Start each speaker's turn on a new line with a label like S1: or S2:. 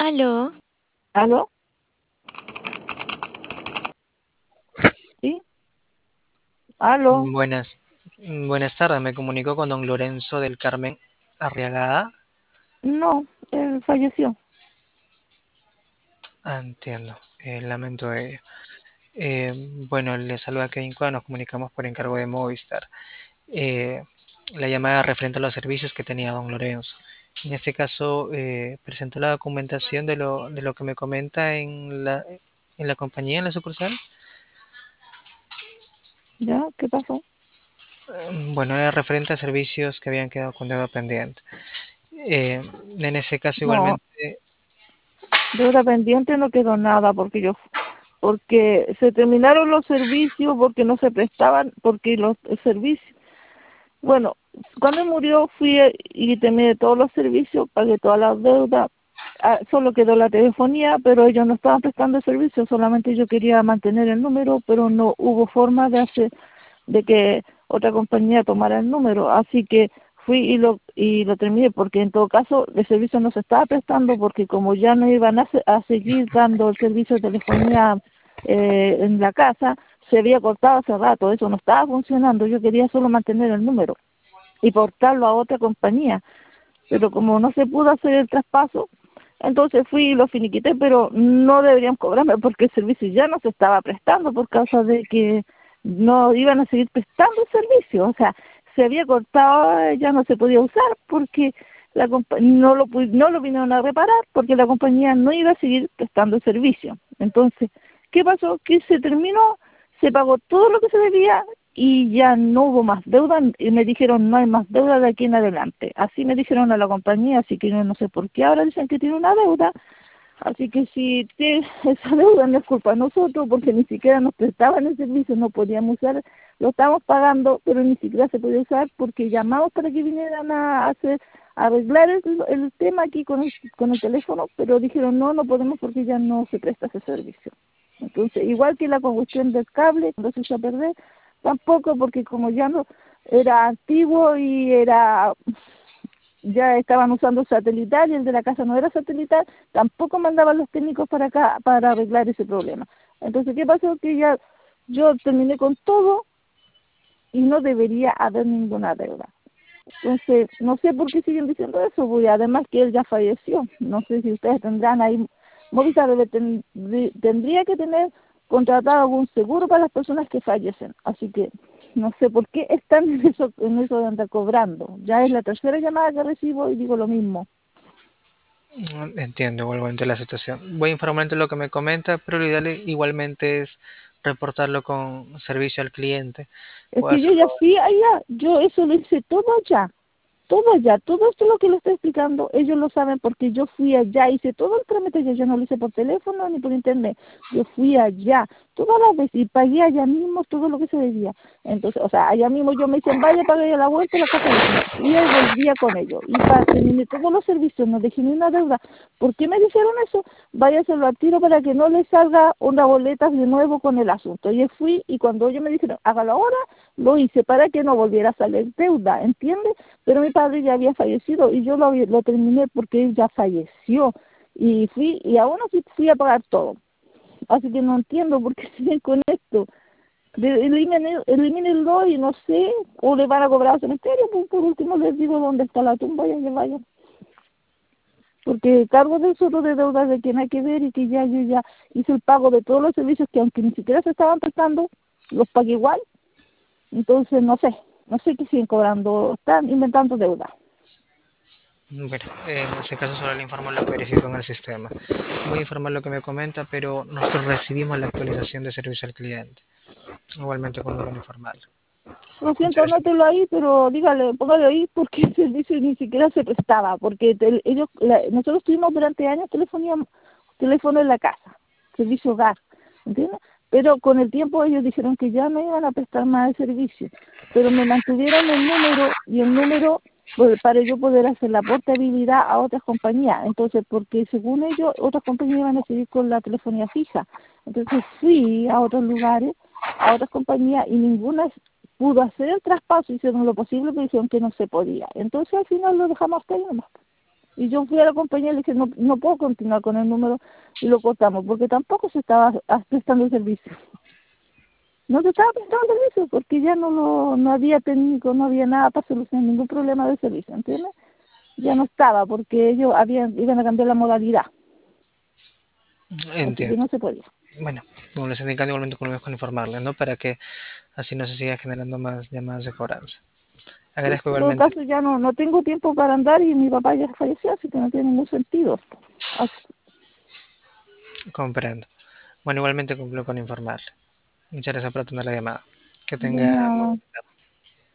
S1: Aló,
S2: ¿Aló? ¿Sí? ¿Aló?
S3: Buenas, buenas tardes, me comunico con don Lorenzo del Carmen Arriagada.
S2: No, él falleció.
S3: Entiendo, lamento ello. Bueno, le saluda Kevin Cuadra, nos comunicamos por encargo de Movistar. Eh, la llamada referente a los servicios que tenía don Lorenzo. En este caso, presentó la documentación de lo que me comenta en la compañía, en la sucursal.
S2: ¿Ya? ¿Qué pasó?
S3: Bueno, era referente a servicios que habían quedado con deuda pendiente. Eh, en ese caso,
S2: No,
S3: igualmente,
S2: deuda pendiente no quedó nada porque se terminaron los servicios, porque no se prestaban, porque los servicios, bueno, cuando él murió y terminé todos los servicios, pagué todas las deudas, solo quedó la telefonía, pero ellos no estaban prestando servicio, solamente yo quería mantener el número, pero no hubo forma de que otra compañía tomara el número, así que fui y lo terminé, porque en todo caso el servicio no se estaba prestando, porque como ya no iban a seguir dando el servicio de telefonía en la casa, se había cortado hace rato, eso no estaba funcionando, yo quería solo mantener el número y portarlo a otra compañía, pero como no se pudo hacer el traspaso, entonces fui y lo finiquité, pero no deberían cobrarme porque el servicio ya no se estaba prestando por causa de que no iban a seguir prestando el servicio, o sea, se había cortado, ya no se podía usar porque no lo vinieron a reparar porque la compañía no iba a seguir prestando el servicio. Entonces, ¿qué pasó? Que se terminó, se pagó todo lo que se debía y ya no hubo más deuda y me dijeron no hay más deuda de aquí en adelante. Así me dijeron a la compañía, así que yo no sé por qué ahora dicen que tiene una deuda. Así que si tiene esa deuda no es culpa de nosotros porque ni siquiera nos prestaban el servicio, no podíamos usar, lo estamos pagando, pero ni siquiera se podía usar porque llamamos para que vinieran a arreglar el tema aquí con el teléfono, pero dijeron no, no podemos porque ya no se presta ese servicio. Entonces, igual que la cuestión del cable, cuando se echó a perder, tampoco porque como ya no era antiguo y ya estaban usando satelital y el de la casa no era satelital, tampoco mandaban los técnicos para acá para arreglar ese problema. Entonces, ¿qué pasó? Que ya yo terminé con todo y no debería haber ninguna deuda. Entonces, no sé por qué siguen diciendo eso, porque además que él ya falleció. No sé si ustedes tendrán ahí, Movistar tendría que tener contratado algún seguro para las personas que fallecen. Así que no sé por qué están en eso de andar cobrando. Ya es la tercera llamada que recibo y digo lo mismo.
S3: entiendo igualmente la situación. Voy a informarle lo que me comenta, pero lo ideal igualmente es reportarlo con servicio al cliente.
S2: Es
S3: Puedo
S2: que yo
S3: hacerlo.
S2: ya fui allá, yo eso lo hice todo allá. Todo allá, todo esto lo que le estoy explicando, ellos lo saben porque yo fui allá, hice todo el trámite, yo no lo hice por teléfono ni por internet, yo fui allá, todas las veces, y pagué allá mismo todo lo que se debía. Entonces, o sea, allá mismo yo me dicen, vaya, pague a la vuelta a la casa vecina. Iba y volvía con ellos, y terminé todos los servicios, no dejé ni una deuda. ¿Por qué me dijeron eso? Váyaselo al tiro para que no le salga una boleta de nuevo con el asunto. Y fui, y cuando ellos me dijeron, hágalo ahora, lo hice para que no volviera a salir deuda, ¿entiendes? Pero mi padre ya había fallecido y yo lo terminé porque él ya falleció. Y fui, y aún así fui a pagar todo. Así que no entiendo por qué siguen con esto. Elimínenlo y no sé, o le van a cobrar al cementerio, pues por último les digo dónde está la tumba y que vayan. Porque cargo de solo de deudas de que no hay que ver y que ya yo ya hice el pago de todos los servicios que aunque ni siquiera se estaban prestando, los pagué igual. Entonces no sé qué siguen cobrando, están inventando deuda.
S3: Bueno, en ese caso solo le informo lo que verifico en el sistema. Voy a informar lo que me comenta, pero nosotros recibimos la actualización de servicio al cliente. Igualmente con informarlo.
S2: Lo
S3: Muchas
S2: siento,
S3: gracias.
S2: anótelo ahí, pero dígale, póngale ahí porque el servicio ni siquiera se prestaba, porque nosotros tuvimos durante años teléfono en la casa, servicio hogar, ¿entiendes? Pero con el tiempo ellos dijeron que ya no iban a prestar más el servicio, pero me mantuvieron el número y el número pues, para yo poder hacer la portabilidad a otras compañías. Entonces, porque según ellos, otras compañías iban a seguir con la telefonía fija. Entonces fui a otros lugares, a otras compañías y ninguna pudo hacer el traspaso, hicieron lo posible, pero dijeron que no se podía. Entonces al final lo dejamos hasta ahí nomás. Y yo fui a la compañía y le dije, no, no puedo continuar con el número y lo cortamos, porque tampoco se estaba prestando el servicio. No se estaba prestando el servicio porque ya no había técnico, no había nada para solucionar ningún problema de servicio, ¿entiendes? Ya no estaba porque ellos iban a cambiar la modalidad, así que
S3: Entiendo.
S2: no se podía.
S3: Bueno, como les indicaba, igualmente volvemos con informarles, ¿no? Para que así no se siga generando más llamadas de cobranza.
S2: Sí,
S3: Agradezco
S2: en todo
S3: igualmente,
S2: caso ya no tengo tiempo para andar y mi papá ya falleció, así que no tiene ningún sentido. Así,
S3: comprendo. Bueno, igualmente cumplo con informarle. Muchas gracias por atender la llamada. Que
S2: de
S3: tenga muy
S2: nada.
S3: buena tarde.